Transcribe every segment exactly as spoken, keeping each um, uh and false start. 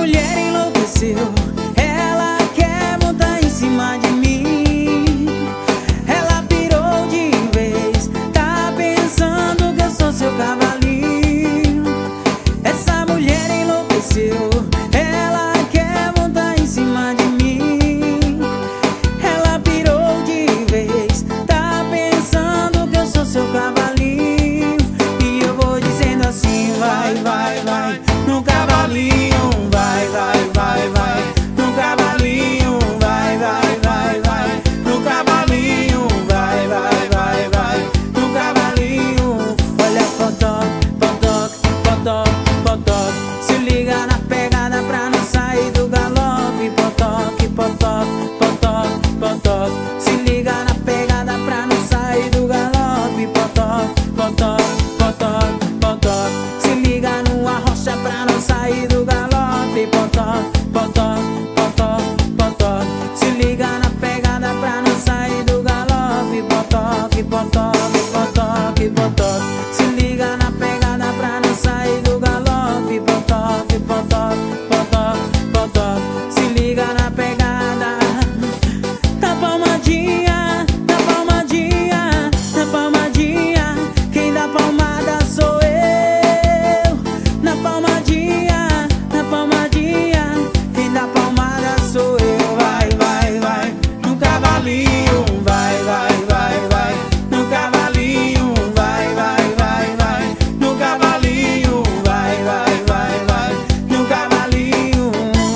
mulher enlouqueceu, ela quer montar em cima de mim. Ela pirou de vez, tá pensando que eu sou seu cavalinho. Essa mulher enlouqueceu, ela quer montar em cima de mim. Ela pirou de vez, tá pensando que eu sou seu cavalinho. E eu vou dizendo assim: vai, vai, vai, no cavalinho, vai, vai, vai, vai, no cavalinho, vai, vai, vai, vai, no cavalinho, vai, vai, vai, vai, no cavalinho. Olha, potoque, potoque, potoque, potoque, se liga na pegada pra não sair do galope. Potoque, potoque, potoque, potoque, se liga na pegada pra não sair do galope. Potoque, potoque, potoque, potoque, se liga numa rocha pra não sair do galope. Potoque, potoque, potoque, potoque, se liga na pegada pra não sair do galope. Potoque, potoque, potoque, potoque, se liga na pegada pra não sair do galope. Potoque, potoque, potoque, potoque, se liga na pegada. Na palmadinha, na palmadinha, na palmadinha, quem dá palmada sou eu. Na palmadinha, na palmadinha, quem dá palmada sou eu. Vai, vai, vai, no cavalinho, vai, vai, vai, vai, no cavalinho, vai, vai, vai, vai, no cavalinho, vai, vai, vai, vai, no cavalinho.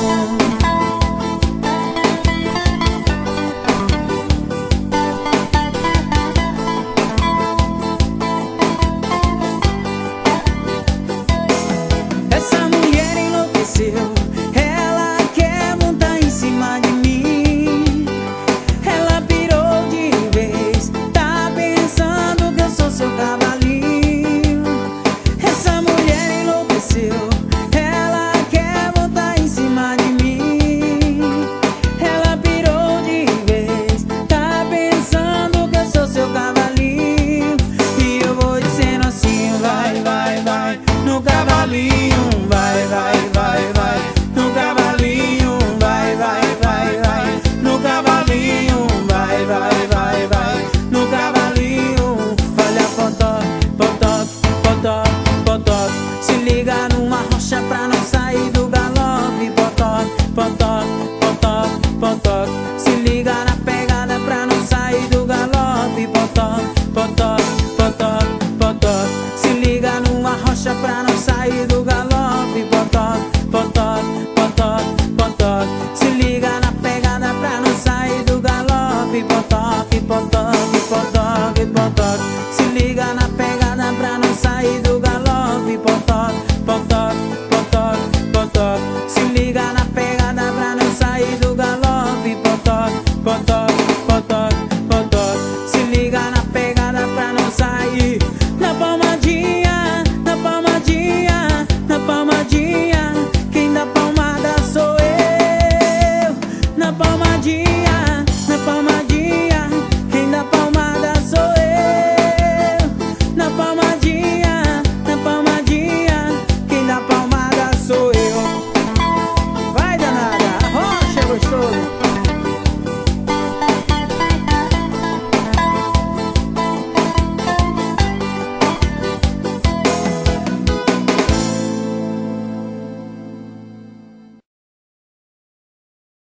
Essa mulher enlouqueceu, ela quer montar em cima de mim. Ela pirou de vez, tá pensando que eu sou seu cavalinho. Essa mulher enlouqueceu, ela quer montar em cima de mim. Ela pirou de vez, tá pensando que eu sou seu cavalinho. E eu vou dizendo assim: vai, vai, vai, no cavalinho, vai, vai, vai, vai, no cavalinho, vai, vai, vai, vai, no cavalinho, vai, vai, vai, vai, no cavalinho. Olha, potoque, potoque, potoque, potoque, se liga numa rocha pra não sair do galope. Potoque, potoque, potoque, potoque, se liga na pegada pra não sair do galope. Potoque, potoque, potoque, potoque, se liga numa rocha pra não sair do galope. Potoque, potoque, potoque, potoque, se liga na pegada pra não sair do galope. Potoque, potoque, potoque, potoque, se liga na pegada pra não sair do galope. Potoque, potoque, potoque, potoque, se liga na